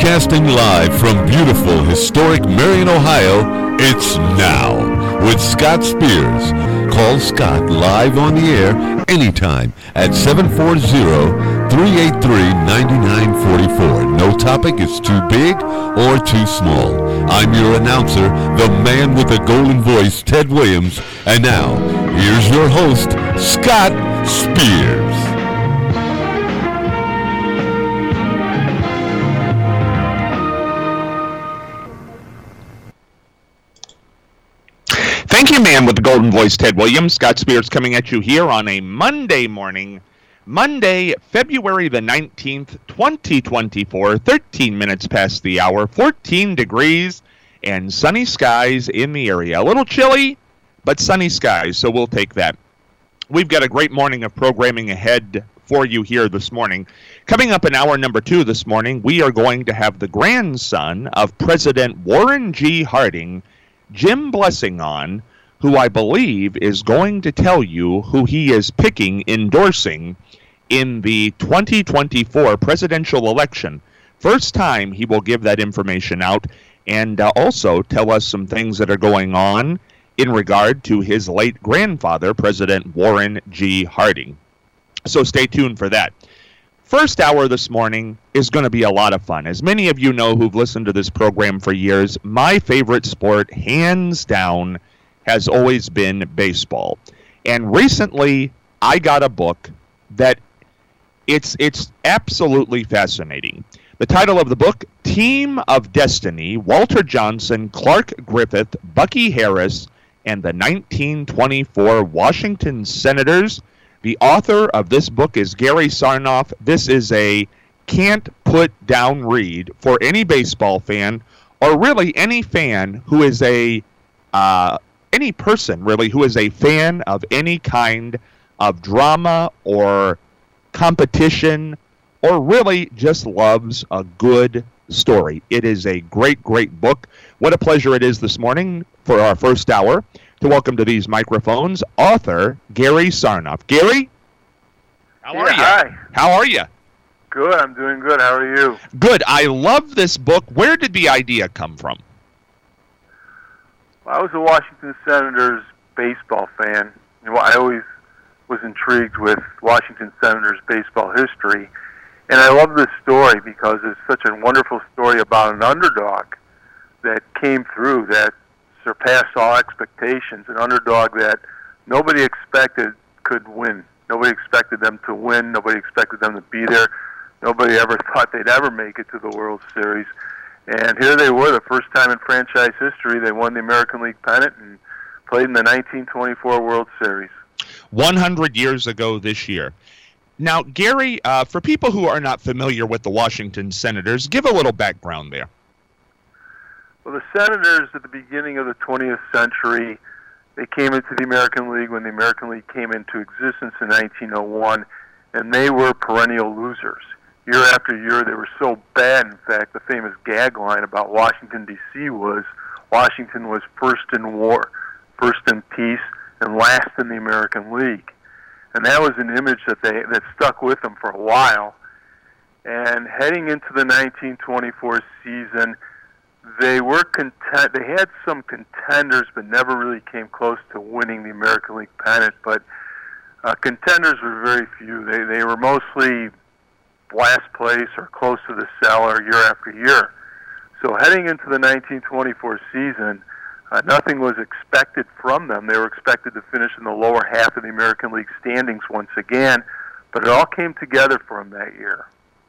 Broadcasting live from beautiful, historic Marion, Ohio, it's Now with Scott Spears. Call Scott live on the air anytime at 740-383-9944. No topic is too big or too small. I'm your announcer, the man with the golden voice, Ted Williams. And now, here's your host, Scott Spears. Thank you, man with the golden voice, Ted Williams. Scott Spears coming at you here on a Monday morning. Monday, February the 19th, 2024, 13 minutes past the hour, 14 degrees, and sunny skies in the area. A little chilly, but sunny skies, so we'll take that. We've got a great morning of programming ahead for you here this morning. Coming up in hour number 2 this morning, we are going to have the grandson of President Warren G. Harding, Jim Blessing, on, who I believe is going to tell you who he is endorsing in the 2024 presidential election. First time he will give that information out, and also tell us some things that are going on in regard to his late grandfather, President Warren G. Harding. So stay tuned for that. First hour this morning is going to be a lot of fun. As many of you know who've listened to this program for years, my favorite sport, hands down, has always been baseball. And recently, I got a book that it's absolutely fascinating. The title of the book, Team of Destiny, Walter Johnson, Clark Griffith, Bucky Harris, and the 1924 Washington Senators. The author of this book is Gary Sarnoff. This is a can't-put-down read for any baseball fan, or really any fan who is any person, really, who is a fan of any kind of drama or competition, or really just loves a good story. It is a great, great book. What a pleasure it is this morning for our first hour to welcome to these microphones author Gary Sarnoff. Gary, how are you? Hi. How are you? Good. I'm doing good. How are you? Good. I love this book. Where did the idea come from? Well, I was a Washington Senators baseball fan. I always was intrigued with Washington Senators baseball history, and I love this story because it's such a wonderful story about an underdog that came through, that surpassed all expectations, an underdog that nobody expected could win. Nobody expected them to win. Nobody expected them to be there. Nobody ever thought they'd ever make it to the World Series. And here they were, the first time in franchise history, they won the American League pennant and played in the 1924 World Series. 100 years ago this year. Now, Gary, for people who are not familiar with the Washington Senators, give a little background there. Well, the Senators at the beginning of the 20th century, they came into the American League when the American League came into existence in 1901, and they were perennial losers. Year after year, they were so bad. In fact, the famous gag line about Washington, D.C. was, Washington was first in war, first in peace, and last in the American League. And that was an image that stuck with them for a while. And heading into the 1924 season, they were content. They had some contenders, but never really came close to winning the American League pennant. But contenders were very few. They were mostly last place or close to the cellar year after year. So heading into the 1924 season, nothing was expected from them. They were expected to finish in the lower half of the American League standings once again, but it all came together for them that year.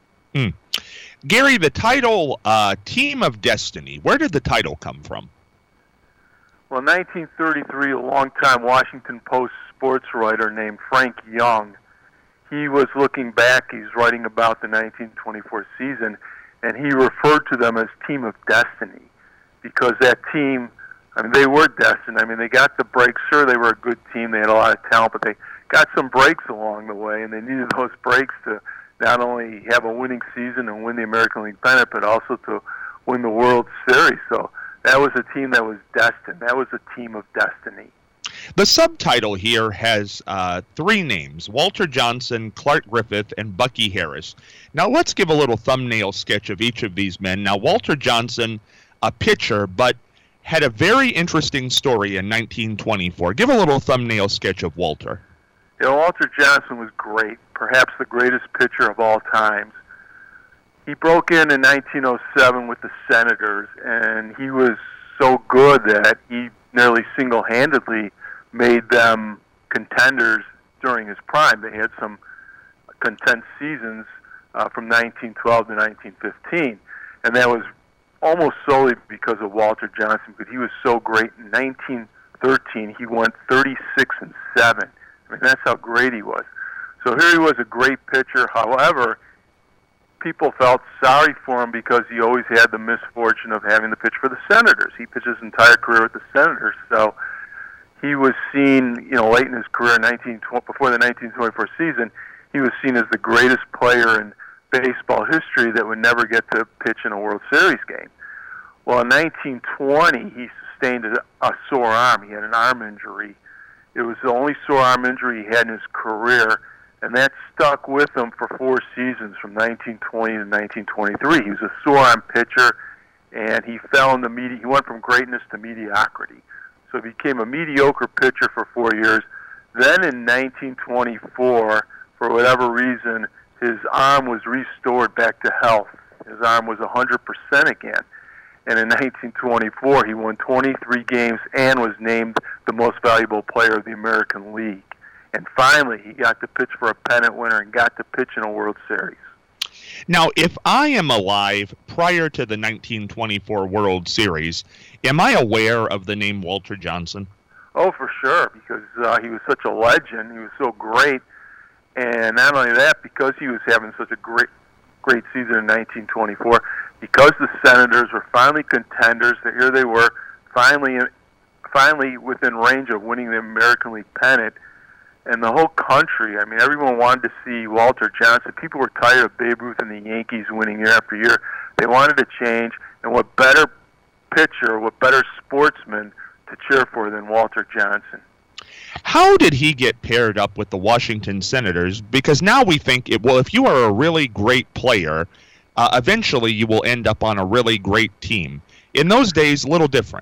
Gary, the title Team of Destiny, where did the title come from? Well, in 1933, a longtime Washington Post sports writer named Frank Young, he was looking back, he's writing about the 1924 season, and he referred to them as Team of Destiny, because that team, I mean, they were destined. I mean, they got the breaks. Sure, they were a good team. They had a lot of talent, but they got some breaks along the way, and they needed those breaks to not only have a winning season and win the American League pennant, but also to win the World Series. So that was a team that was destined. That was a team of destiny. The subtitle here has three names: Walter Johnson, Clark Griffith, and Bucky Harris. Now let's give a little thumbnail sketch of each of these men. Now Walter Johnson, a pitcher, but had a very interesting story in 1924. Give a little thumbnail sketch of Walter. Walter Johnson was great, perhaps the greatest pitcher of all times. He broke in 1907 with the Senators, and he was so good that he nearly single-handedly made them contenders during his prime. They had some content seasons from 1912 to 1915, and that was almost solely because of Walter Johnson, because he was so great. In 1913, he went 36-7. I mean, that's how great he was. So here he was, a great pitcher. However, people felt sorry for him because he always had the misfortune of having to pitch for the Senators. He pitched his entire career with the Senators, so he was seen, late in his career, before the 1924 season, he was seen as the greatest player in baseball history that would never get to pitch in a World Series game. Well, in 1920, he sustained a sore arm. He had an arm injury. It was the only sore arm injury he had in his career, and that stuck with him for 4 seasons from 1920 to 1923. He was a sore arm pitcher, and he fell in he went from greatness to mediocrity. So he became a mediocre pitcher for 4 years. Then in 1924, for whatever reason, his arm was restored back to health. His arm was 100% again. And in 1924, he won 23 games and was named the most valuable player of the American League. And finally, he got to pitch for a pennant winner and got to pitch in a World Series. Now, if I am alive prior to the 1924 World Series, am I aware of the name Walter Johnson? Oh, for sure, because he was such a legend. He was so great. And not only that, because he was having such a great season in 1924, because the Senators were finally contenders, that here they were, finally within range of winning the American League pennant, and the whole country, everyone wanted to see Walter Johnson. People were tired of Babe Ruth and the Yankees winning year after year. They wanted to change, and what better pitcher, what better sportsman to cheer for than Walter Johnson? How did he get paired up with the Washington Senators? Because now we think, if you are a really great player, eventually you will end up on a really great team. In those days, a little different.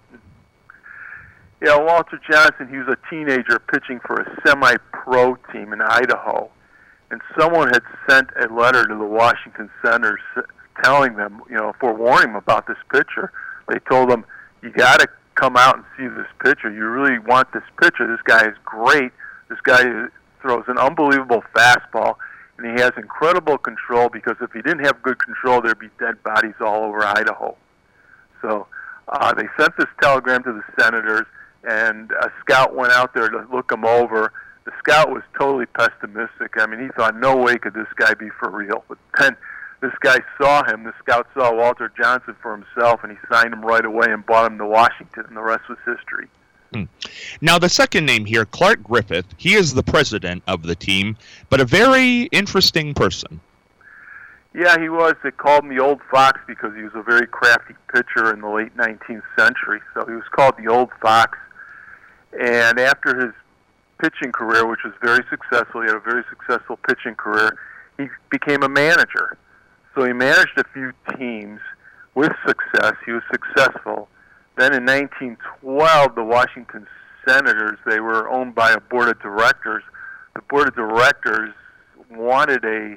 Yeah, Walter Johnson, he was a teenager pitching for a semi-pro team in Idaho. And someone had sent a letter to the Washington Senators telling them, forewarning them about this pitcher. They told him, you got to come out and see this pitcher. You really want this pitcher. This guy is great. This guy throws an unbelievable fastball, and he has incredible control, because if he didn't have good control, there'd be dead bodies all over Idaho. So they sent this telegram to the Senators, and a scout went out there to look him over. The scout was totally pessimistic. He thought, no way could this guy be for real. But then this guy saw him. The scout saw Walter Johnson for himself, and he signed him right away and brought him to Washington, and the rest was history. Now, the second name here, Clark Griffith, he is the president of the team, but a very interesting person. Yeah, he was. They called him the Old Fox because he was a very crafty pitcher in the late 19th century. So he was called the Old Fox. And after his pitching career, which was very successful, he had a very successful pitching career, he became a manager. So he managed a few teams with success. He was successful. Then in 1912, the Washington Senators, they were owned by a board of directors. The board of directors wanted to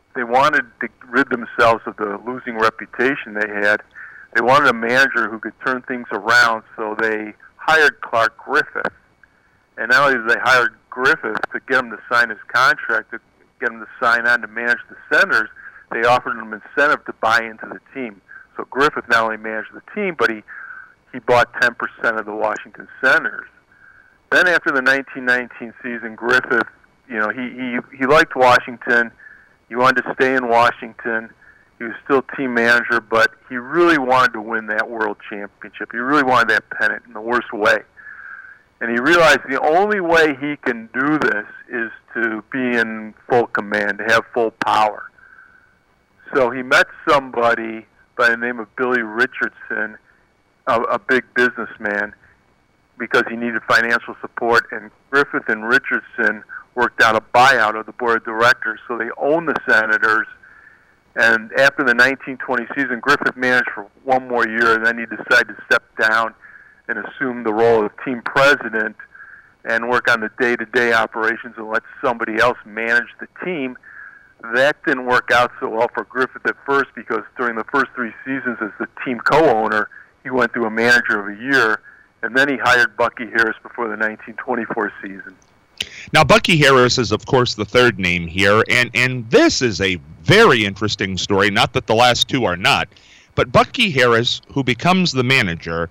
rid themselves of the losing reputation they had. They wanted a manager who could turn things around, so they hired Clark Griffith. And not only did they hire Griffith to get him to sign his contract, to get him to sign on to manage the Senators, they offered him an incentive to buy into the team. So Griffith not only managed the team, but he bought 10% of the Washington Senators. Then after the 1919 season, Griffith, he liked Washington. He wanted to stay in Washington. He was still team manager, but he really wanted to win that world championship. He really wanted that pennant in the worst way. And he realized the only way he can do this is to be in full command, to have full power. So he met somebody by the name of Billy Richardson, a big businessman. because he needed financial support, and Griffith and Richardson worked out a buyout of the board of directors, so they own the Senators. And after the 1920 season, Griffith managed for one more year, and then he decided to step down and assume the role of team president and work on the day-to-day operations and let somebody else manage the team. That didn't work out so well for Griffith at first, because during the first 3 seasons as the team co-owner, he went through a manager of a year, and then he hired Bucky Harris before the 1924 season. Now, Bucky Harris is, of course, the third name here, and this is a very interesting story, not that the last two are not, but Bucky Harris, who becomes the manager,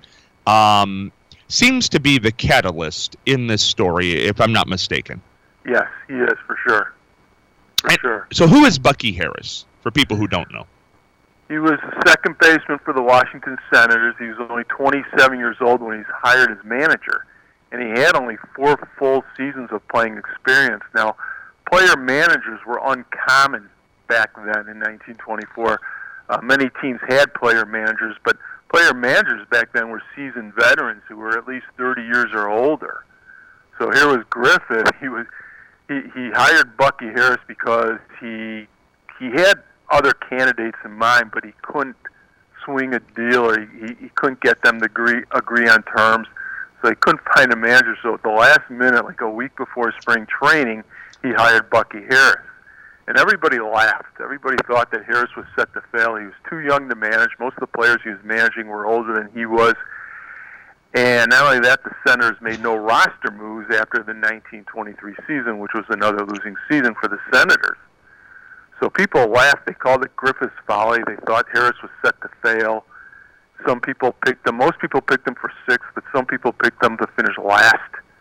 seems to be the catalyst in this story, if I'm not mistaken. Yes, he is, for sure. Sure. So who is Bucky Harris, for people who don't know? He was the second baseman for the Washington Senators. He was only 27 years old when he was hired as manager, and he had only 4 full seasons of playing experience. Now, player managers were uncommon back then in 1924. Many teams had player managers, but player managers back then were seasoned veterans who were at least 30 years or older. So here was Griffith. He hired Bucky Harris because he had other candidates in mind, but he couldn't swing a deal, or he couldn't get them to agree on terms. So he couldn't find a manager. So at the last minute, like a week before spring training, he hired Bucky Harris. And everybody laughed. Everybody thought that Harris was set to fail. He was too young to manage. Most of the players he was managing were older than he was. And not only that, the Senators made no roster moves after the 1923 season, which was another losing season for the Senators. So people laughed. They called it Griffith's folly. They thought Harris was set to fail. Some people picked him. Most people picked him for 6th, but some people picked him to finish last.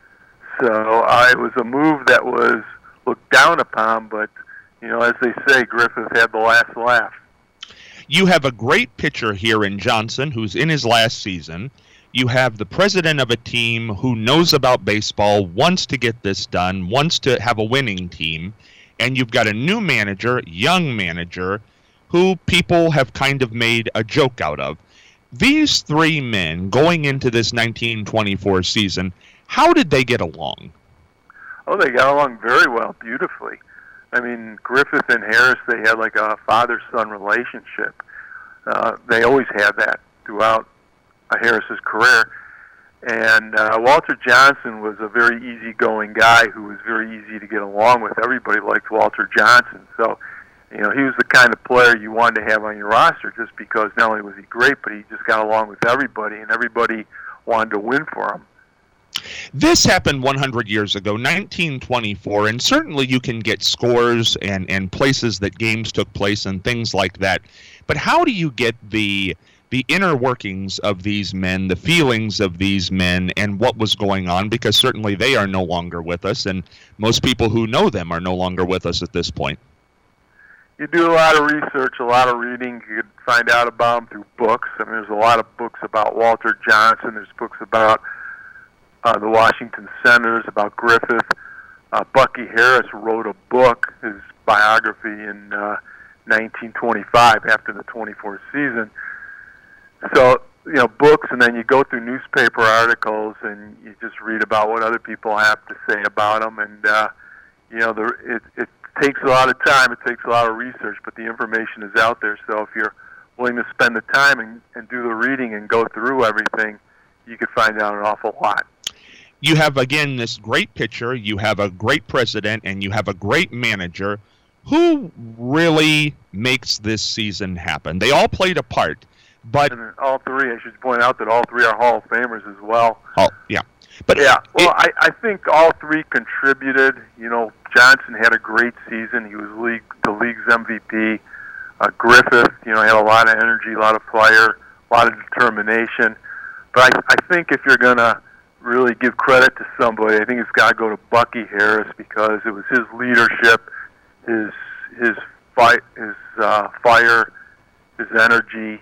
So it was a move that was looked down upon, but, as they say, Griffith had the last laugh. You have a great pitcher here in Johnson, who's in his last season. You have the president of a team who knows about baseball, wants to get this done, wants to have a winning team. And you've got a new manager, young manager, who people have kind of made a joke out of. These 3 men going into this 1924 season, how did they get along? Oh, they got along very well, beautifully. I mean, Griffith and Harris, they had like a father-son relationship. They always had that throughout Harris's career. And Walter Johnson was a very easygoing guy who was very easy to get along with. Everybody liked Walter Johnson. So, he was the kind of player you wanted to have on your roster, just because not only was he great, but he just got along with everybody, and everybody wanted to win for him. This happened 100 years ago, 1924, and certainly you can get scores and places that games took place and things like that. But how do you get the inner workings of these men, the feelings of these men, and what was going on? Because certainly they are no longer with us, and most people who know them are no longer with us at this point. You do a lot of research, a lot of reading. You can find out about them through books. I mean, there's a lot of books about Walter Johnson. There's books about the Washington Senators, about Griffith. Bucky Harris wrote a book, his biography, in 1925 after the 24th season. So, books, and then you go through newspaper articles and you just read about what other people have to say about them. And, it takes a lot of time, it takes a lot of research, but the information is out there. So if you're willing to spend the time and do the reading and go through everything, you could find out an awful lot. You have, again, this great pitcher, you have a great president, and you have a great manager. Who really makes this season happen? They all played a part, but... And all 3, I should point out that all 3 are Hall of Famers as well. Oh, yeah. But yeah, well, I think all 3 contributed. Johnson had a great season. He was the league's MVP. Griffith, had a lot of energy, a lot of fire, a lot of determination. But I think if you're going to really give credit to somebody, I think it's got to go to Bucky Harris, because it was his leadership, his fight, his fire, his energy.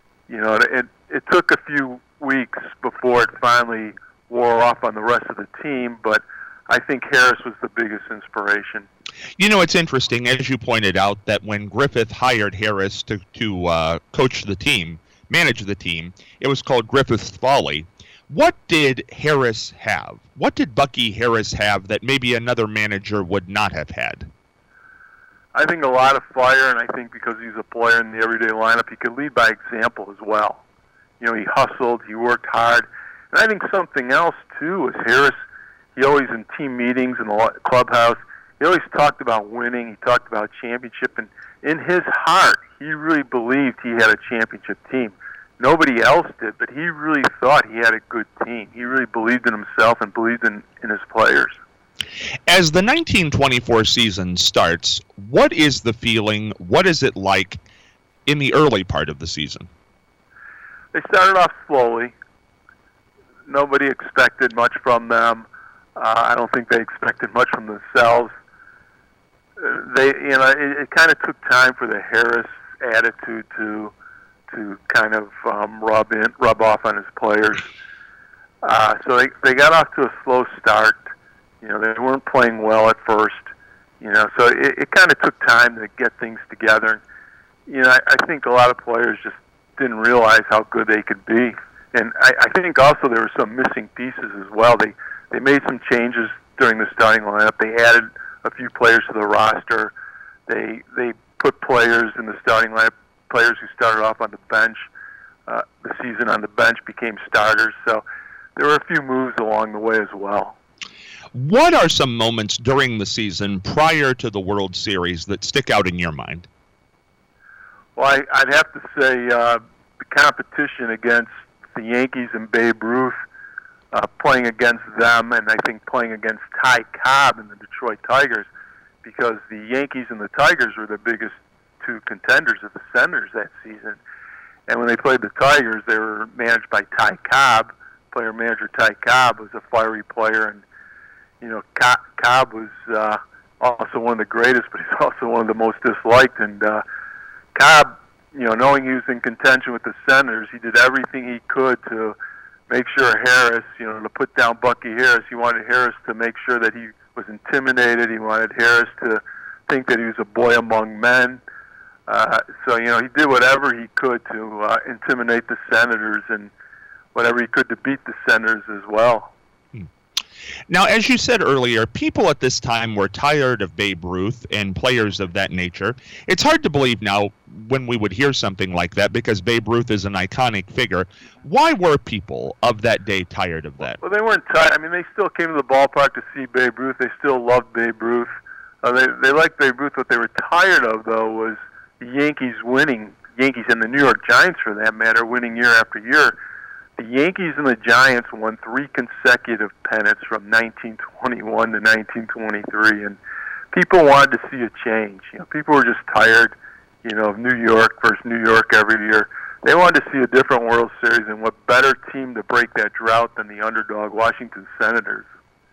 It took a few weeks before it finally wore off on the rest of the team, but I think Harris was the biggest inspiration. It's interesting, as you pointed out, that when Griffith hired Harris to coach the team, manage the team, it was called Griffith's Folly. What did Harris have? What did Bucky Harris have that maybe another manager would not have had? I think a lot of fire, and I think because he's a player in the everyday lineup, he could lead by example as well. You know, he hustled, he worked hard. And I think something else, too, is Harris, he always in team meetings in the clubhouse, he always talked about winning, he talked about championship, and in his heart, he really believed he had a championship team. Nobody else did, but he really thought he had a good team. He really believed in himself and believed in his players. As the 1924 season starts, what is the feeling? What is it like in the early part of the season? They started off slowly. Nobody expected much from them. I don't think they expected much from themselves. It kind of took time for the Harris attitude to kind of rub off on his players. So they got off to a slow start. You know, they weren't playing well at first. You know, so it kind of took time to get things together. You know, I think a lot of players just didn't realize how good they could be. And I think also there were some missing pieces as well. They made some changes during the starting lineup. They added a few players to the roster. They put players in the starting lineup, players who started off on the bench. The season on the bench became starters. So there were a few moves along the way as well. What are some moments during the season prior to the World Series that stick out in your mind? Well, I'd have to say the competition against the Yankees and Babe Ruth, playing against them, and I think playing against Ty Cobb and the Detroit Tigers, because the Yankees and the Tigers were the biggest two contenders of the Senators that season. And when they played the Tigers, they were managed by Ty Cobb. Player-manager Ty Cobb was a fiery player, and you know, Cobb was also one of the greatest, but he's also one of the most disliked. And Cobb, you know, knowing he was in contention with the Senators, he did everything he could to make sure Harris, you know, to put down Bucky Harris. He wanted Harris to make sure that he was intimidated. He wanted Harris to think that he was a boy among men. So, you know, he did whatever he could to intimidate the Senators and whatever he could to beat the Senators as well. Now, as you said earlier, people at this time were tired of Babe Ruth and players of that nature. It's hard to believe now when we would hear something like that because Babe Ruth is an iconic figure. Why were people of that day tired of that? Well, they weren't tired. I mean, they still came to the ballpark to see Babe Ruth. They still loved Babe Ruth. They liked Babe Ruth. What they were tired of, though, was the Yankees winning. Yankees and the New York Giants, for that matter, winning year after year. The Yankees and the Giants won 3 consecutive pennants from 1921 to 1923, and people wanted to see a change. You know, people were just tired, you know, of New York versus New York every year. They wanted to see a different World Series, and what better team to break that drought than the underdog Washington Senators.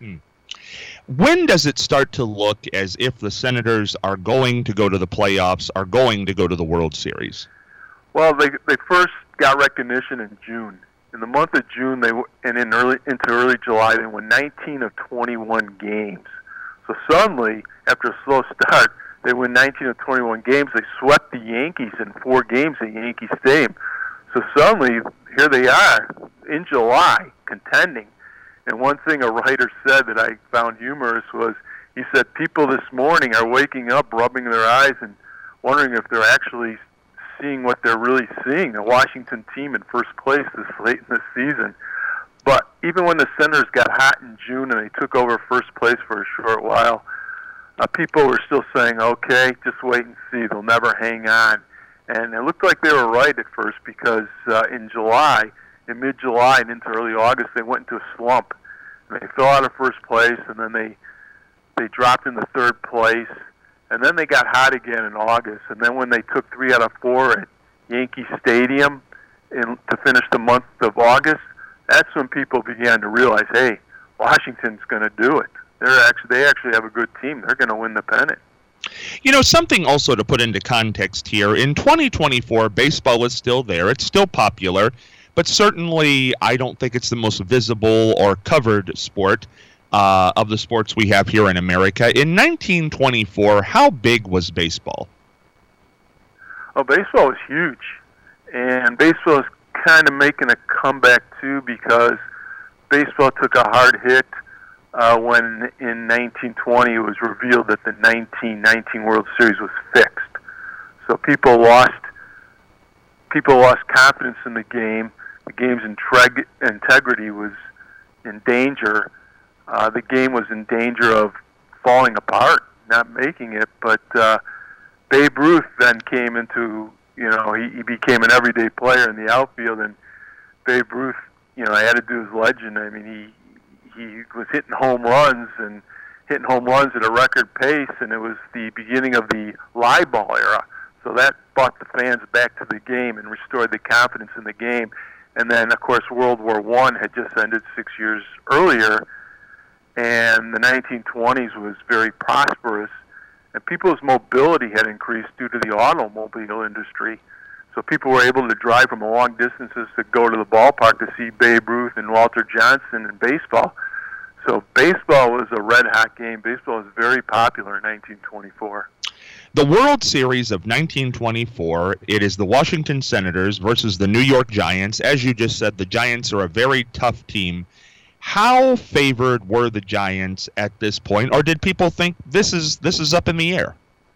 When does it start to look as if the Senators are going to go to the playoffs, are going to go to the World Series? Well, they first got recognition in June. In the month of June, into early July, they won 19 of 21 games. So suddenly, after a slow start, they win 19 of 21 games. They swept the Yankees in 4 games at Yankee Stadium. So suddenly, here they are in July, contending. And one thing a writer said that I found humorous was, he said, people this morning are waking up, rubbing their eyes, and wondering if they're actually seeing what they're really seeing, the Washington team in first place this late in the season. But even when the Senators got hot in June and they took over first place for a short while, people were still saying, okay, just wait and see, they'll never hang on. And it looked like they were right at first because in mid-July and into early August, they went into a slump. And they fell out of first place, and then they dropped into third place. And then they got hot again in August. And then when they took 3 out of 4 at Yankee Stadium to finish the month of August, that's when people began to realize, hey, Washington's going to do it. They actually have a good team. They're going to win the pennant. You know, something also to put into context here, in 2024, baseball is still there. It's still popular. But certainly, I don't think it's the most visible or covered sport of the sports we have here in America. In 1924, how big was baseball? Oh, baseball was huge. And baseball is kind of making a comeback, too, because baseball took a hard hit when in 1920 it was revealed that the 1919 World Series was fixed. So people lost confidence in the game. The game's integrity was in danger. The game was in danger of falling apart, not making it. But Babe Ruth then came into, he became an everyday player in the outfield, and Babe Ruth, added to his legend. I mean, he was hitting home runs at a record pace, and it was the beginning of the live ball era. So that brought the fans back to the game and restored the confidence in the game. And then, of course, World War I had just ended 6 years earlier, and the 1920s was very prosperous, and people's mobility had increased due to the automobile industry. So people were able to drive from long distances to go to the ballpark to see Babe Ruth and Walter Johnson in baseball. So baseball was a red-hot game. Baseball was very popular in 1924. The World Series of 1924, it is the Washington Senators versus the New York Giants. As you just said, the Giants are a very tough team. How favored were the Giants at this point, or did people think this is up in the air?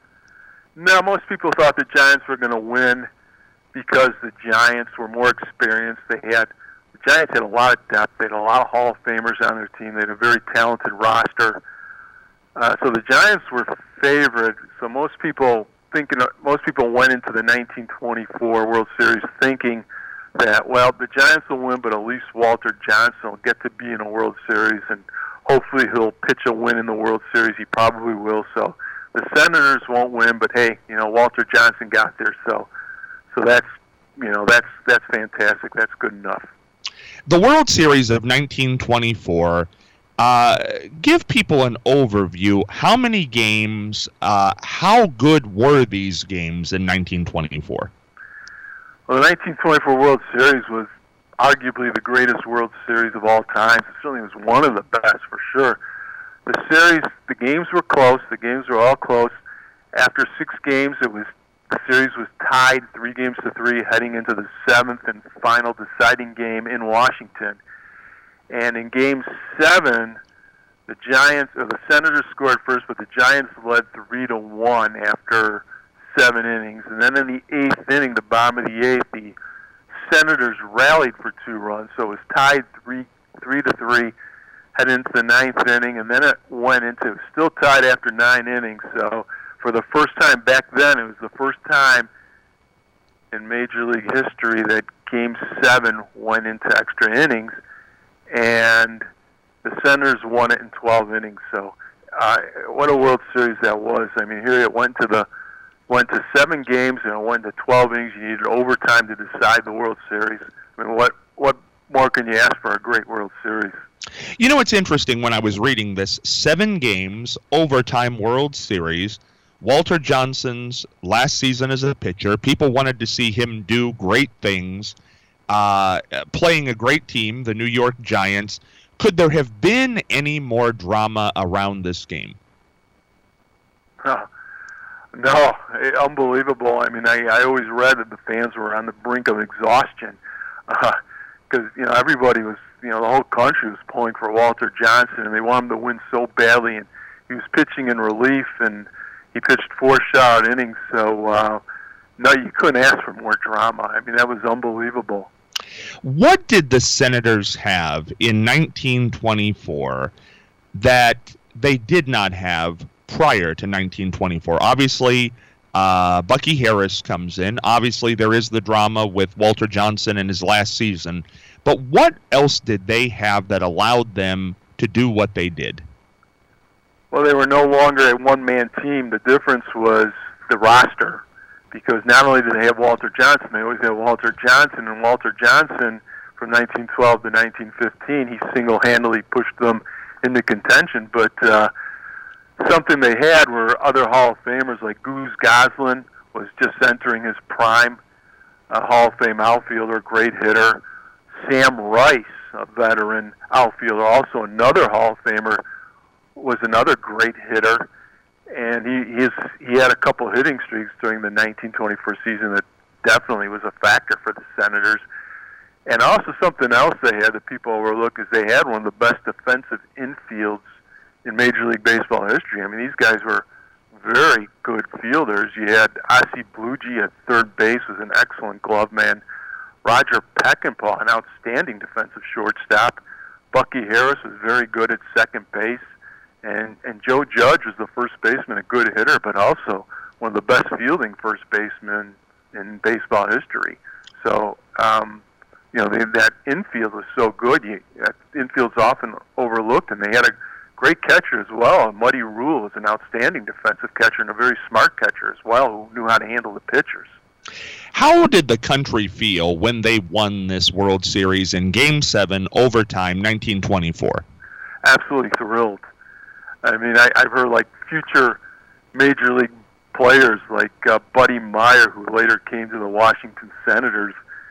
No, most people thought the Giants were going to win because the Giants were more experienced. The Giants had a lot of depth. They had a lot of Hall of Famers on their team. They had a very talented roster. So the Giants were favored. So most people went into the 1924 World Series thinking that, well, the Giants will win, but at least Walter Johnson will get to be in a World Series, and hopefully he'll pitch a win in the World Series. He probably will. So the Senators won't win, but hey, Walter Johnson got there. So that's fantastic. That's good enough. The World Series of 1924. Give people an overview. How many games, how good were these games in 1924? Well, the 1924 World Series was arguably the greatest World Series of all time. It certainly was one of the best, for sure. The games were close. The games were all close. After 6 games, the series was tied 3-3 heading into the 7th and final deciding game in Washington. And in Game 7, the Senators scored first, but the Giants led 3-1 after 7 innings. And then in the 8th inning, the bottom of the 8th, the Senators rallied for 2 runs, so it was tied 3-3, headed into the 9th inning, and then it was still tied after 9 innings. So for the first time back then, it was the first time in Major League history that Game 7 went into extra innings, and the Senators won it in 12 innings. So what a World Series that was. I mean, here it went to 7 games, and it went to 12 innings. You needed overtime to decide the World Series. I mean, what more can you ask for a great World Series? It's interesting, when I was reading this, 7 games, overtime World Series, Walter Johnson's last season as a pitcher, people wanted to see him do great things, playing a great team, the New York Giants. Could there have been any more drama around this game? No, unbelievable. I mean, I always read that the fans were on the brink of exhaustion because, everybody was, the whole country was pulling for Walter Johnson, and they wanted him to win so badly, and he was pitching in relief, and he pitched 4 shutout innings, so no, you couldn't ask for more drama. I mean, that was unbelievable. What did the Senators have in 1924 that they did not have prior to 1924? Obviously, Bucky Harris comes in. Obviously, there is the drama with Walter Johnson in his last season. But what else did they have that allowed them to do what they did? Well, they were no longer a one-man team. The difference was the roster, because not only did they have Walter Johnson, they always had Walter Johnson, and Walter Johnson, from 1912 to 1915, he single-handedly pushed them into contention. But something they had were other Hall of Famers, like Goose Goslin was just entering his prime, a Hall of Fame outfielder, great hitter. Sam Rice, a veteran outfielder, also another Hall of Famer, was another great hitter. And he had a couple hitting streaks during the 1924 season that definitely was a factor for the Senators. And also something else they had that people overlook is they had one of the best defensive infields in Major League Baseball history. I mean, these guys were very good fielders. You had Ossie Bluege at third base, was an excellent glove man. Roger Peckinpah, an outstanding defensive shortstop. Bucky Harris was very good at second base. And Joe Judge was the first baseman, a good hitter, but also one of the best fielding first basemen in baseball history. So, that infield was so good. That infield's often overlooked, and they had a great catcher as well. Muddy Rule was an outstanding defensive catcher and a very smart catcher as well, who knew how to handle the pitchers. How did the country feel when they won this World Series in Game 7, overtime, 1924? Absolutely thrilled. I mean, I've heard like future Major League players like Buddy Meyer, who later came to the Washington Senators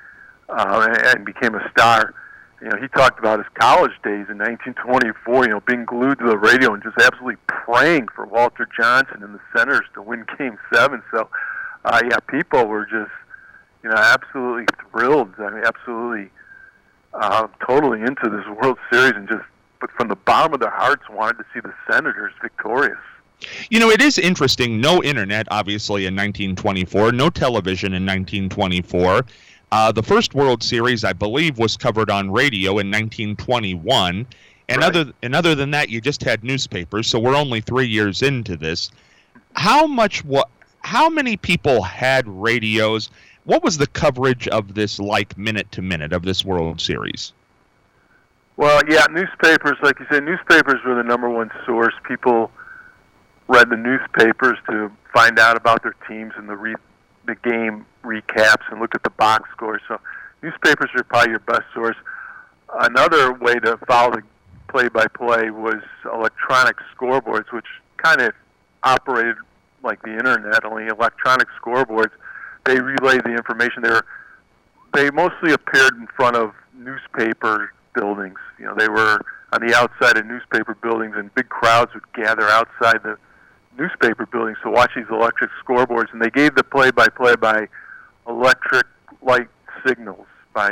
and became a star. He talked about his college days in 1924, being glued to the radio and just absolutely praying for Walter Johnson and the Senators to win Game 7. So, people were just, absolutely thrilled. I mean, absolutely, totally into this World Series and but from the bottom of their hearts wanted to see the Senators victorious. It is interesting. No internet, obviously, in 1924. No television in 1924. The first World Series, I believe, was covered on radio in 1921. And right. other than that, you just had newspapers. So we're only 3 years into this. How many people had radios? What was the coverage of this, like minute to minute, of this World Series? Well, yeah, newspapers, like you said, newspapers were the number one source. People read the newspapers to find out about their teams and the game recaps and look at the box scores. So newspapers are probably your best source. Another way to follow the play-by-play was electronic scoreboards, which kind of operated like the internet, only electronic scoreboards. They relayed the information. They mostly appeared in front of newspaper buildings. They were on the outside of newspaper buildings, and big crowds would gather outside the newspaper buildings to watch these electric scoreboards, and they gave the play-by-play by electric light signals,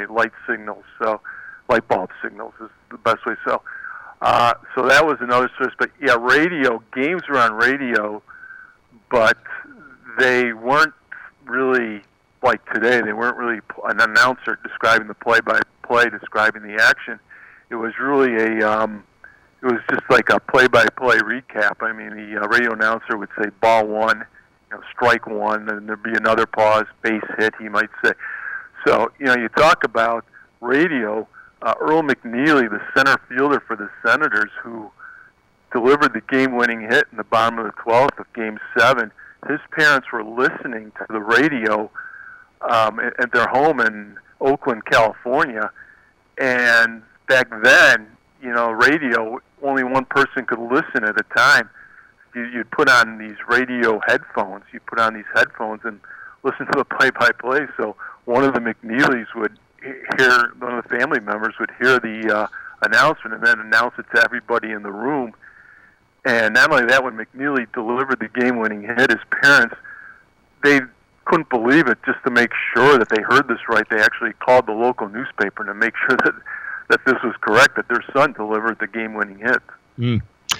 so light bulb signals is the best way. So that was another source. But yeah, radio, games were on radio, but they weren't really like today. They weren't really an announcer describing the play-by-play, describing the action. It was really it was just like a play-by-play recap. I mean, the radio announcer would say ball one, strike one, and there'd be another pause, base hit, he might say. So, you talk about radio, Earl McNeely, the center fielder for the Senators, who delivered the game-winning hit in the bottom of the 12th of Game 7, his parents were listening to the radio at their home in Oakland, California, and back then, radio, only one person could listen at a time. You'd put on these radio headphones. You'd put on these headphones and listen to the play-by-play. So one of the McNeelys would hear, one of the family members would hear the announcement and then announce it to everybody in the room. And not only that, when McNeely delivered the game-winning hit, his parents, they couldn't believe it. Just to make sure that they heard this right, they actually called the local newspaper to make sure that this was correct, that their son delivered the game-winning hit. Mm.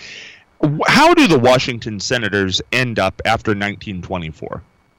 How do the Washington Senators end up after 1924?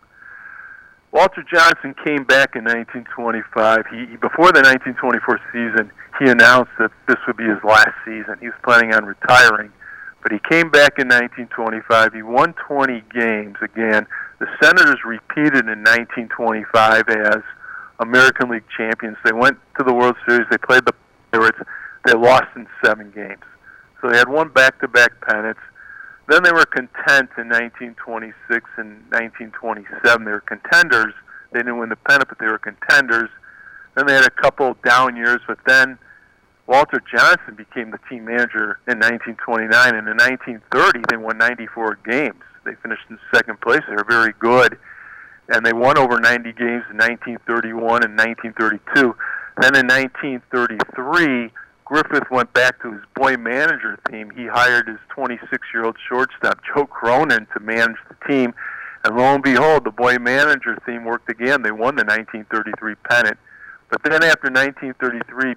Walter Johnson came back in 1925. Before the 1924 season, he announced that this would be his last season. He was planning on retiring. But he came back in 1925. He won 20 games again. The Senators repeated in 1925 as American League champions. They went to the World Series. They played the Pirates. They lost in 7 games. So they had won back-to-back pennants. Then they were content in 1926 and 1927. They were contenders. They didn't win the pennant, but they were contenders. Then they had a couple down years, but then Walter Johnson became the team manager in 1929, and in 1930 they won 94 games. They finished in second place. They were very good, and they won over 90 games in 1931 and 1932. Then in 1933, Griffith went back to his boy manager team. He hired his 26-year-old shortstop, Joe Cronin, to manage the team, and lo and behold, the boy manager team worked again. They won the 1933 pennant. But then after 1933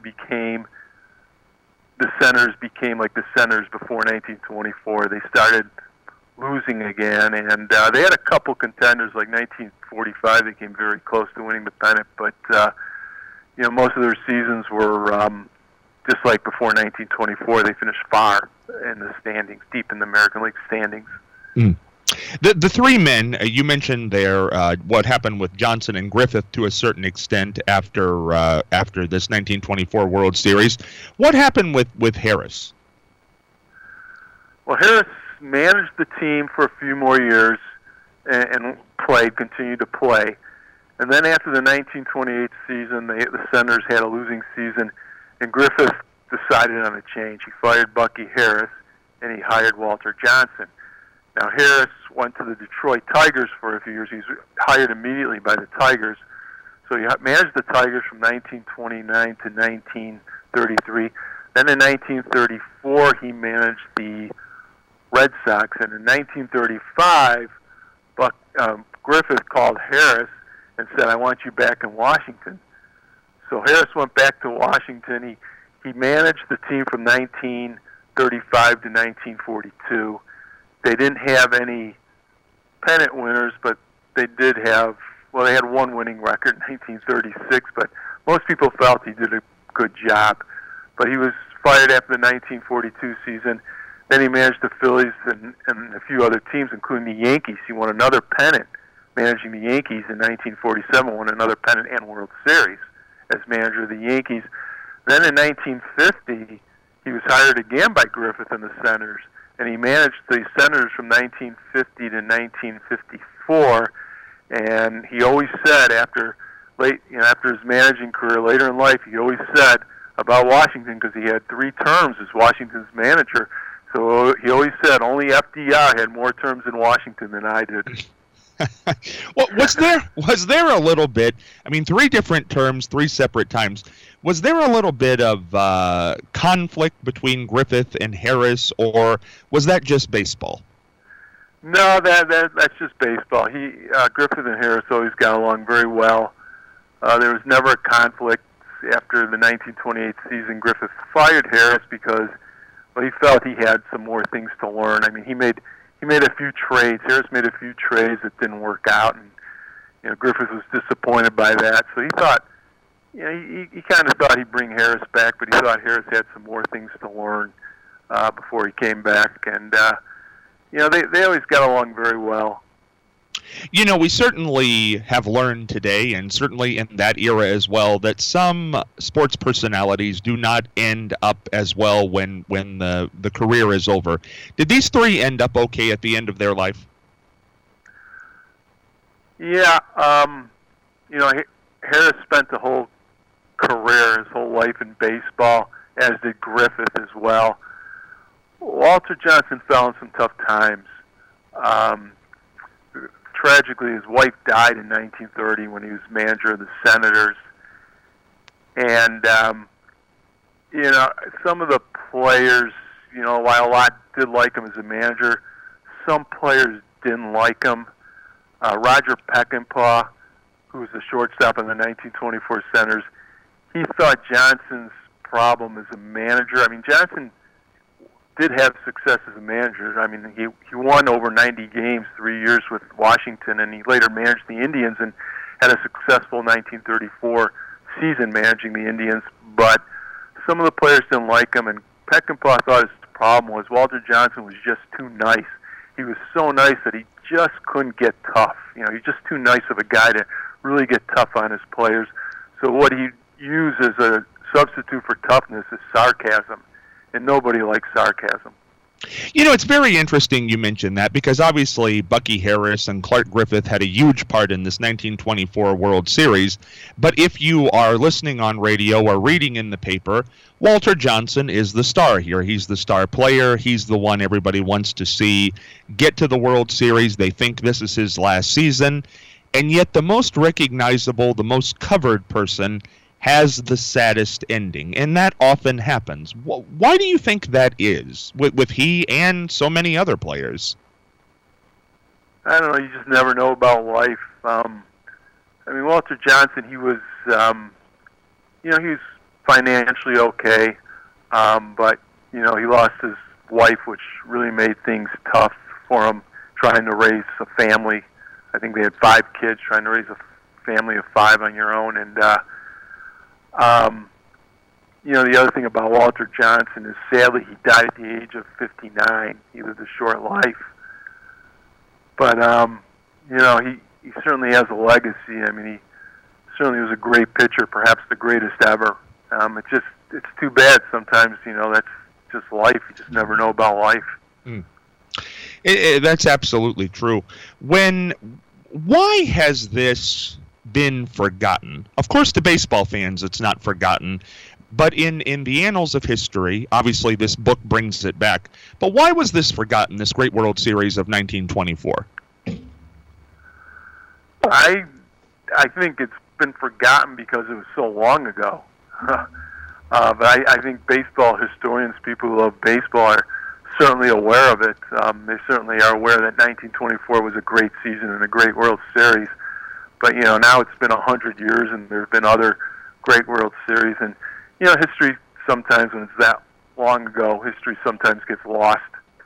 the centers became like the centers before 1924. They started losing again, and they had a couple contenders. Like 1945, they came very close to winning the pennant, but most of their seasons were just like before 1924. They finished far in the standings, deep in the American League standings. Mm. The three men you mentioned there, what happened with Johnson and Griffith to a certain extent after this 1924 World Series. What happened with Harris? Well, Harris managed the team for a few more years and continued to play. And then after the 1928 season, the Senators had a losing season, and Griffith decided on a change. He fired Bucky Harris, and he hired Walter Johnson. Now, Harris went to the Detroit Tigers for a few years. He was hired immediately by the Tigers. So he managed the Tigers from 1929 to 1933. Then in 1934, he managed the Red Sox. And in 1935, Griffith called Harris and said, "I want you back in Washington." So Harris went back to Washington. He managed the team from 1935 to 1942. They didn't have any pennant winners, but they did have, they had one winning record in 1936, but most people felt he did a good job. But he was fired after the 1942 season. Then he managed the Phillies and a few other teams, including the Yankees. He won another pennant managing the Yankees in 1947, won another pennant and World Series as manager of the Yankees. Then in 1950, he was hired again by Griffith and the Senators, and he managed the Senators from 1950 to 1954. And he always said after his managing career later in life, he always said about Washington, because he had 3 terms as Washington's manager. So he always said only FDR had more terms in Washington than I did. Well, was there a little bit? I mean, 3 different terms, 3 separate times. Was there a little bit of conflict between Griffith and Harris, or was that just baseball? No, that's just baseball. Griffith and Harris always got along very well. There was never a conflict. After the 1928 season, Griffith fired Harris because he felt he had some more things to learn. I mean, he made a few trades. Harris made a few trades that didn't work out, and Griffith was disappointed by that. So he thought, he kind of thought he'd bring Harris back, but he thought Harris had some more things to learn before he came back. And they always got along very well. We certainly have learned today, and certainly in that era as well, that some sports personalities do not end up as well when the career is over. Did these 3 end up okay at the end of their life? Yeah, Harris spent the whole career, his whole life in baseball, as did Griffith as well. Walter Johnson fell in some tough times. Tragically, his wife died in 1930 when he was manager of the Senators. And, some of the players, while a lot did like him as a manager, some players didn't like him. Roger Peckinpah, who was the shortstop in the 1924 Senators, he thought Johnson's problem as a manager, Johnson did have success as a manager. He won over 90 games 3 years with Washington, and he later managed the Indians and had a successful 1934 season managing the Indians. But some of the players didn't like him, and Peckinpah thought his problem was Walter Johnson was just too nice. He was so nice that he just couldn't get tough. He's just too nice of a guy to really get tough on his players. So what he used as a substitute for toughness is sarcasm. And nobody likes sarcasm. It's very interesting you mentioned that, because obviously Bucky Harris and Clark Griffith had a huge part in this 1924 World Series. But if you are listening on radio or reading in the paper, Walter Johnson is the star here. He's the star player. He's the one everybody wants to see get to the World Series. They think this is his last season. And yet the most recognizable, the most covered person has the saddest ending, and that often happens. Why do you think that is, with he and so many other players? I don't know. You just never know about life. Walter Johnson, he was he was financially okay, but he lost his wife, which really made things tough for him trying to raise a family. I think they had 5 kids, trying to raise a family of 5 on your own. And the other thing about Walter Johnson is sadly he died at the age of 59. He lived a short life, but he certainly has a legacy. I mean, he certainly was a great pitcher, perhaps the greatest ever. It's too bad sometimes. That's just life. You just never know about life. That's absolutely true. Why has this been forgotten? Of course, to baseball fans, it's not forgotten. But in the annals of history, obviously this book brings it back. But why was this forgotten, this great World Series of 1924? I think it's been forgotten because it was so long ago. But I think baseball historians, people who love baseball, are certainly aware of it. They certainly are aware that 1924 was a great season and a great World Series. But, now it's been 100 years and there have been other great World Series. And, history sometimes, when it's that long ago, history sometimes gets lost.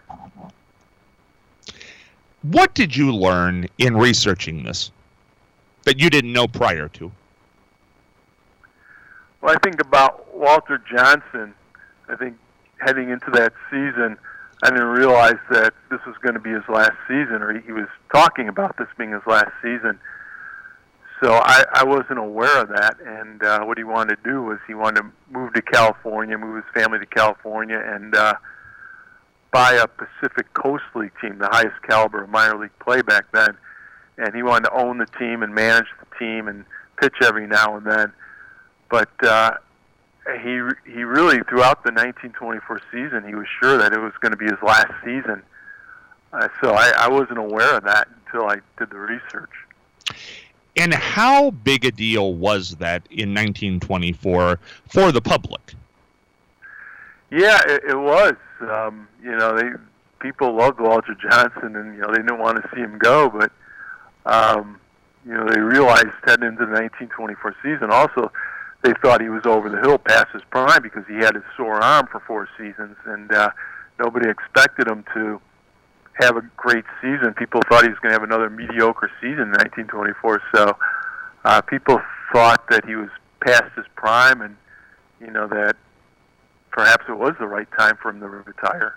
What did you learn in researching this that you didn't know prior to? Well, I think about Walter Johnson. I think heading into that season, I didn't realize that this was going to be his last season, or he was talking about this being his last season. So I wasn't aware of that, and what he wanted to do was he wanted to move to California, move his family to California, and buy a Pacific Coast League team, the highest caliber of minor league play back then. And he wanted to own the team and manage the team and pitch every now and then. But he really, throughout the 1924 season, he was sure that it was going to be his last season. So I wasn't aware of that until I did the research. And how big a deal was that in 1924 for the public? Yeah, it was. People loved Walter Johnson, and they didn't want to see him go, but they realized heading into the 1924 season also they thought he was over the hill past his prime because he had his sore arm for 4 seasons, and nobody expected him to have a great season. People thought he was going to have another mediocre season in 1924, so people thought that he was past his prime, and that perhaps it was the right time for him to retire.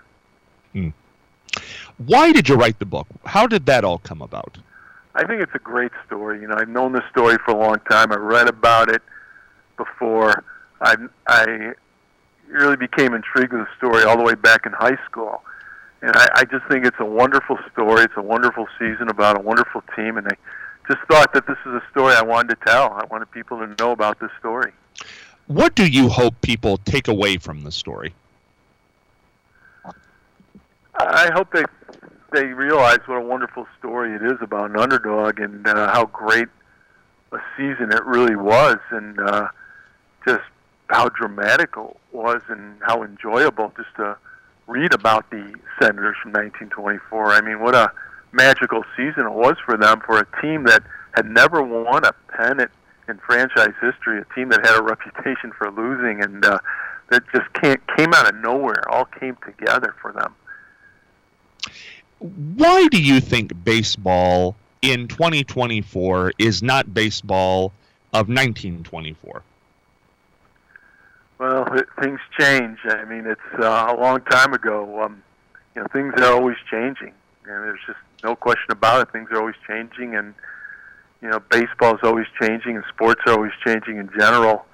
Why did you write the book? How did that all come about? I think it's a great story. I've known this story for a long time. I read about it before. I really became intrigued with the story all the way back in high school. And I just think it's a wonderful story. It's a wonderful season about a wonderful team. And I just thought that this is a story I wanted to tell. I wanted people to know about this story. What do you hope people take away from the story? I hope they realize what a wonderful story it is about an underdog, and how great a season it really was, and just how dramatic it was and how enjoyable just to read about the Senators from 1924. I mean, what a magical season it was for them, for a team that had never won a pennant in franchise history, a team that had a reputation for losing, and that just came out of nowhere, all came together for them. Why do you think baseball in 2024 is not baseball of 1924? Well, things change. I mean, it's a long time ago. Things are always changing, and there's just no question about it. Things are always changing, and baseball is always changing, and sports are always changing in general.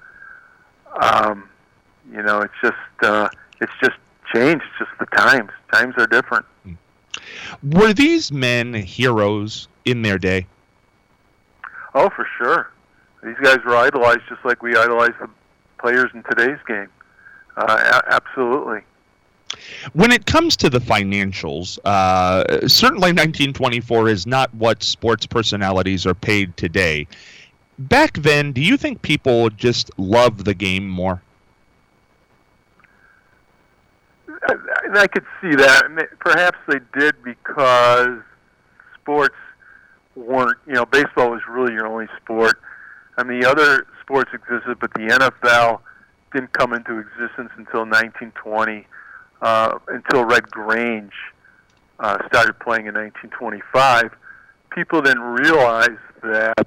It's just changed. It's just the times. Times are different. Were these men heroes in their day? Oh, for sure. These guys were idolized just like we idolize the players in today's game. Absolutely. When it comes to the financials, certainly 1924 is not what sports personalities are paid today. Back then, do you think people just loved the game more? I could see that. Perhaps they did because sports weren't, baseball was really your only sport. I mean, the other sports existed, but the NFL didn't come into existence until 1920, until Red Grange started playing in 1925. People didn't realize that,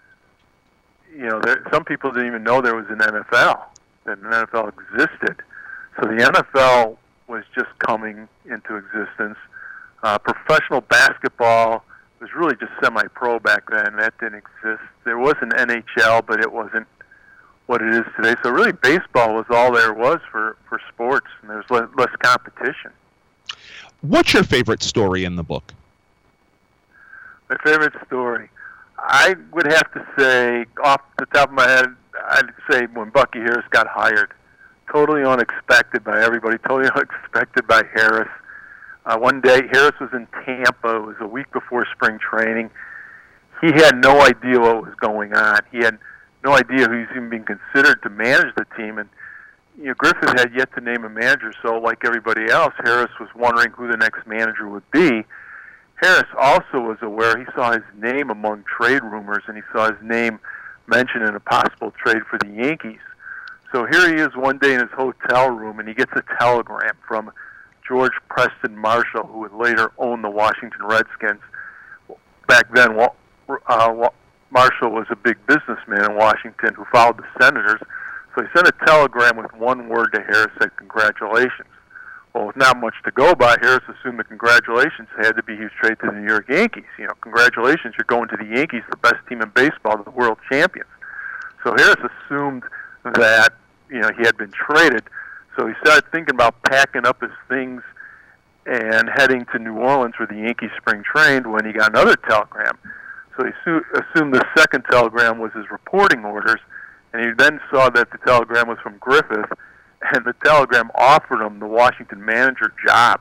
some people didn't even know there was an NFL, that an NFL existed. So the NFL was just coming into existence. Professional basketball was really just semi-pro back then. That didn't exist. There was an NHL, but it wasn't what it is today. So really baseball was all there was for sports, and there's less competition. What's your favorite story in the book? My favorite story, I would have to say, off the top of my head, I'd say when Bucky Harris got hired. Totally unexpected by everybody, totally unexpected by Harris. One day, Harris was in Tampa. It was a week before spring training. He had no idea what was going on. He had no idea who was even being considered to manage the team. And Griffith had yet to name a manager, so like everybody else, Harris was wondering who the next manager would be. Harris also was aware. He saw his name among trade rumors, and he saw his name mentioned in a possible trade for the Yankees. So here he is one day in his hotel room, and he gets a telegram from George Preston Marshall, who would later own the Washington Redskins. Back then, Marshall was a big businessman in Washington who followed the Senators. So he sent a telegram with one word to Harris, said, "Congratulations." Well, with not much to go by, Harris assumed the congratulations had to be he was traded to the New York Yankees. Congratulations, you're going to the Yankees, the best team in baseball, the world champions. So Harris assumed that, he had been traded. So he started thinking about packing up his things and heading to New Orleans where the Yankees spring trained when he got another telegram. So he assumed the second telegram was his reporting orders, and he then saw that the telegram was from Griffith, and the telegram offered him the Washington manager job.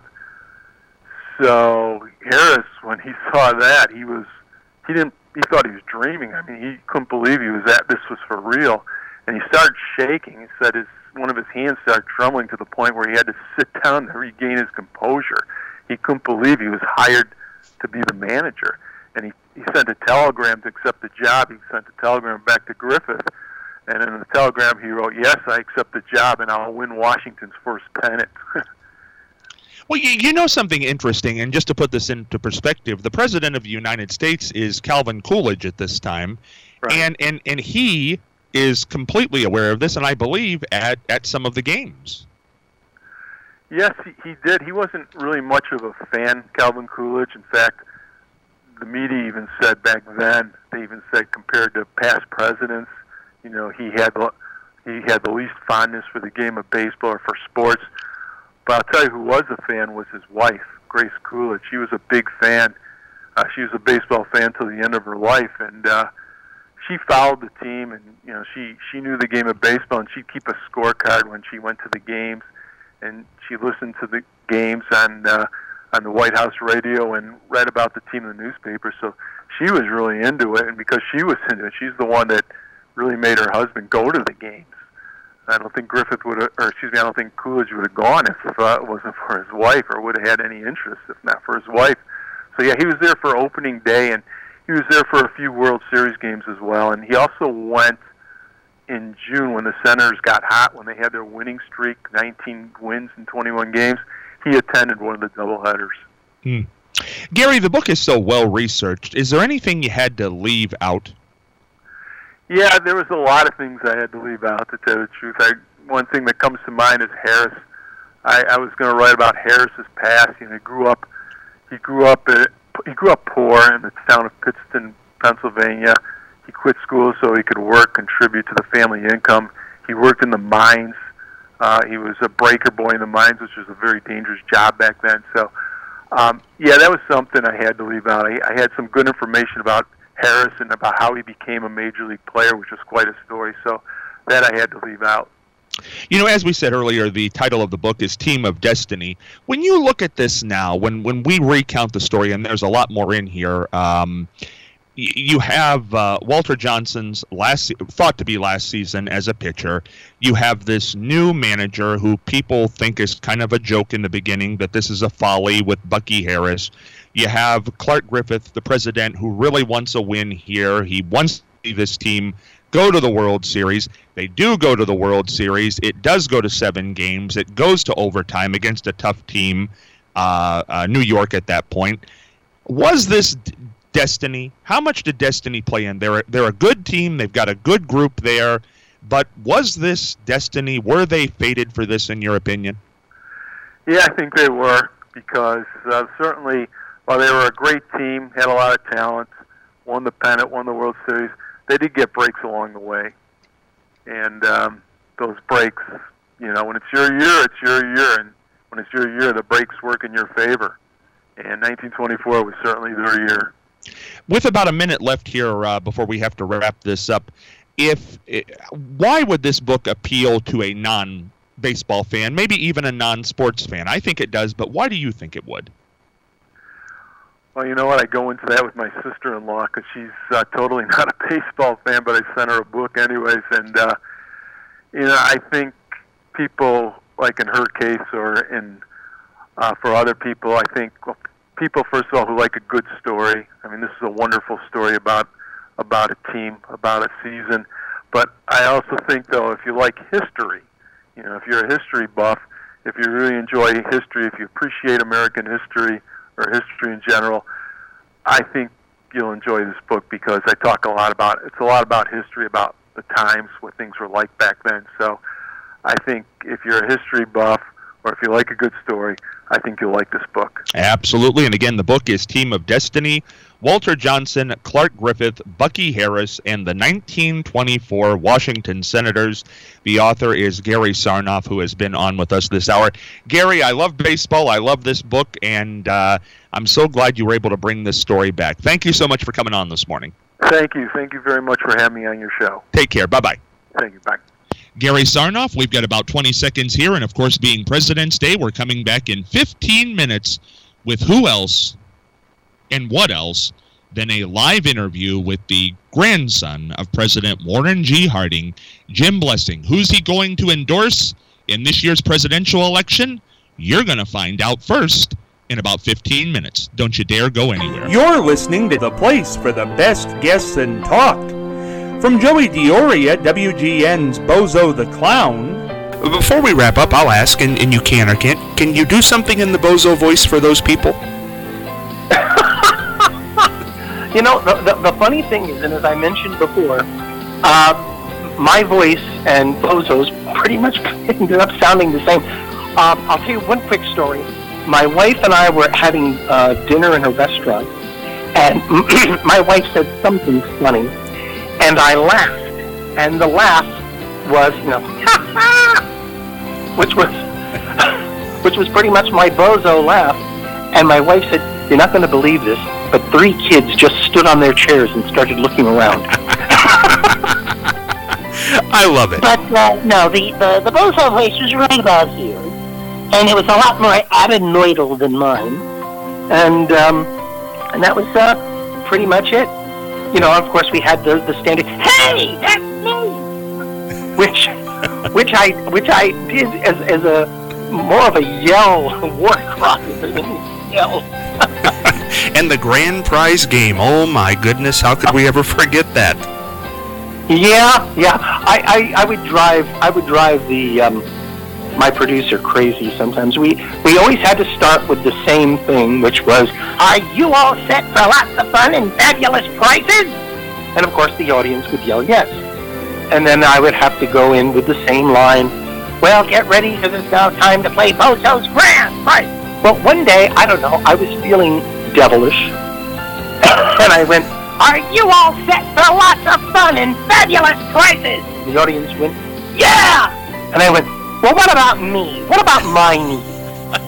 So Harris, when he saw that, he thought he was dreaming. I mean, he couldn't believe this was for real. And he started shaking. He said one of his hands started trembling to the point where he had to sit down to regain his composure. He couldn't believe he was hired to be the manager. And he sent a telegram to accept the job. He sent a telegram back to Griffith. And in the telegram he wrote, "Yes, I accept the job, and I'll win Washington's first pennant." Well, you know something interesting, and just to put this into perspective, the President of the United States is Calvin Coolidge at this time, right. and he is completely aware of this, and I believe at some of the games. Yes, he did. He wasn't really much of a fan, Calvin Coolidge. In fact, the media even said back then, they even said compared to past presidents, he had the least fondness for the game of baseball or for sports. But I'll tell you who was a fan was his wife, Grace Coolidge. She was a big fan. She was a baseball fan till the end of her life, and she followed the team, and she knew the game of baseball, and she'd keep a scorecard when she went to the games, and she listened to the games on the White House radio and read about the team in the newspaper. So she was really into it, and because she was into it, she's the one that really made her husband go to the games. I don't think I don't think Coolidge would have gone if it wasn't for his wife, or would have had any interest if not for his wife. So yeah, he was there for opening day, and he was there for a few World Series games as well. And he also went in June when the Senators got hot, when they had their winning streak, 19 wins in 21 games. He attended one of the doubleheaders. Gary, the book is so well researched. Is there anything you had to leave out? Yeah, there was a lot of things I had to leave out, to tell the truth. One thing that comes to mind is Harris. I was going to write about Harris's past. He grew up poor in the town of Pittston, Pennsylvania. He quit school so he could work, contribute to the family income. He worked in the mines. He was a breaker boy in the mines, which was a very dangerous job back then. So, that was something I had to leave out. I had some good information about Harris and about how he became a major league player, which was quite a story. So that I had to leave out. As we said earlier, the title of the book is Team of Destiny. When you look at this now, when we recount the story, and there's a lot more in here, you have Walter Johnson's thought to be last season as a pitcher. You have this new manager who people think is kind of a joke in the beginning, that this is a folly with Bucky Harris. You have Clark Griffith, the president, who really wants a win here. He wants to see this team go to the World Series. They do go to the World Series. It does go to 7 games. It goes to overtime against a tough team, New York at that point. Was this destiny? How much did destiny play in? They're a good team. They've got a good group there. But was this destiny? Were they fated for this, in your opinion? Yeah, I think they were, because certainly while they were a great team, had a lot of talent, won the pennant, won the World Series, they did get breaks along the way. And those breaks, when it's your year, it's your year. And when it's your year, the breaks work in your favor. And 1924 was certainly their year. With about a minute left here before we have to wrap this up, why would this book appeal to a non-baseball fan, maybe even a non-sports fan? I think it does, but why do you think it would? Well, you know what? I go into that with my sister-in-law because she's totally not a baseball fan, but I sent her a book anyways. And, I think people, like in her case or for other people, I think people, first of all, who like a good story. I mean, this is a wonderful story about a team, about a season. But I also think, though, if you like history, if you're a history buff, if you really enjoy history, if you appreciate American history or history in general, I think you'll enjoy this book because I talk a lot about history, about the times, what things were like back then. So I think if you're a history buff or if you like a good story, I think you'll like this book. Absolutely. And again, the book is Team of Destiny, Walter Johnson, Clark Griffith, Bucky Harris, and the 1924 Washington Senators. The author is Gary Sarnoff, who has been on with us this hour. Gary, I love baseball. I love this book, and I'm so glad you were able to bring this story back. Thank you so much for coming on this morning. Thank you. Thank you very much for having me on your show. Take care. Bye-bye. Thank you. Bye. Gary Sarnoff, we've got about 20 seconds here, and of course, being President's Day, we're coming back in 15 minutes with who else and what else than a live interview with the grandson of President Warren G. Harding, Jim Blessing. Who's he going to endorse in this year's presidential election? You're going to find out first in about 15 minutes. Don't you dare go anywhere. You're listening to the place for the best guests and talk. From Joey Dioria, WGN's Bozo the Clown. Before we wrap up, I'll ask, and you can or can't, can you do something in the Bozo voice for those people? The funny thing is, and as I mentioned before, my voice and Bozo's pretty much ended up sounding the same. I'll tell you one quick story. My wife and I were having dinner in a restaurant, and my wife said something funny, and I laughed, and the laugh was, which was pretty much my Bozo laugh, and my wife said, "You're not going to believe this, but 3 kids just stood on their chairs and started looking around." I love it. But no, the Bozo voice was right about here, and it was a lot more adenoidal than mine, and that was pretty much it. Of course, we had the standard, "Hey, that's me," which I did as a more of a yell, war cry than a yell. And the grand prize game. Oh my goodness, how could we ever forget that? Yeah. I would drive the my producer crazy sometimes. We always had to start with the same thing, which was, "Are you all set for lots of fun and fabulous prizes?" And of course the audience would yell yes. And then I would have to go in with the same line, "Well, get ready because it's now time to play Bozo's Grand Prize." Well, one day, I don't know, I was feeling devilish, and I went, "Are you all set for lots of fun and fabulous prizes?" The audience went, "Yeah!" And I went, "Well, what about me? What about my needs?"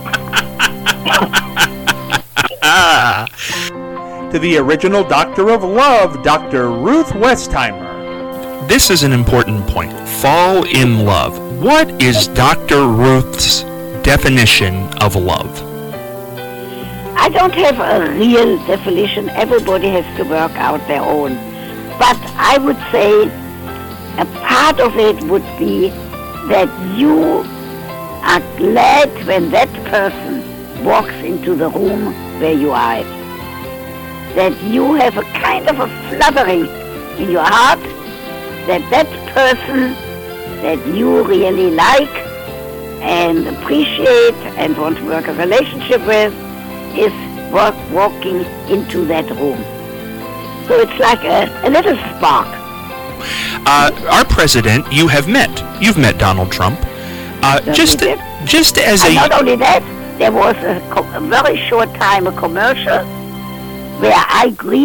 To the original Doctor of Love, Dr. Ruth Westheimer. This is an important point. Fall in love. What is Dr. Ruth's definition of love? I don't have a real definition. Everybody has to work out their own. But I would say a part of it would be that you are glad when that person walks into the room where you are. That you have a kind of a fluttering in your heart that person that you really like and appreciate and want to work a relationship with is walking into that room. So it's like a little spark. Our president, you've met Donald Trump. Just as a... Not only that, there was a very short time a commercial where I greeted